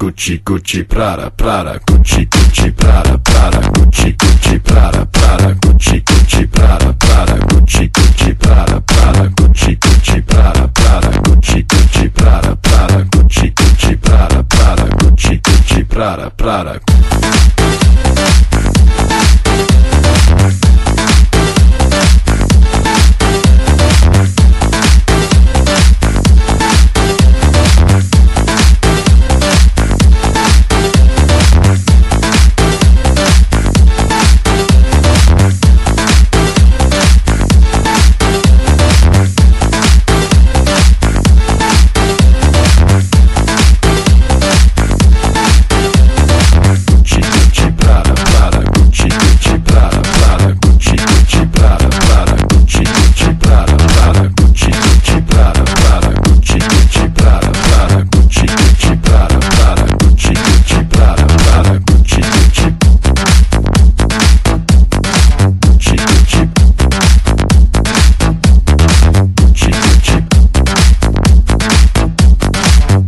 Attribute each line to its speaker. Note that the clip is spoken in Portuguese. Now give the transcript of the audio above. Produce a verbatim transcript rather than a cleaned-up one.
Speaker 1: Gucci, Gucci, Prada, Prada, Gucci, Gucci, Prada, Prada, Gucci, Gucci, Prada, Prada, Gucci, Gucci, Prada, Prada, Gucci, Gucci, Prada, Prada, Gucci, Gucci, Prada, Prada, Gucci, Gucci, Prada, Prada, Gucci, Gucci, Prada, Prada, Gucci, Gucci, Prada, Prada.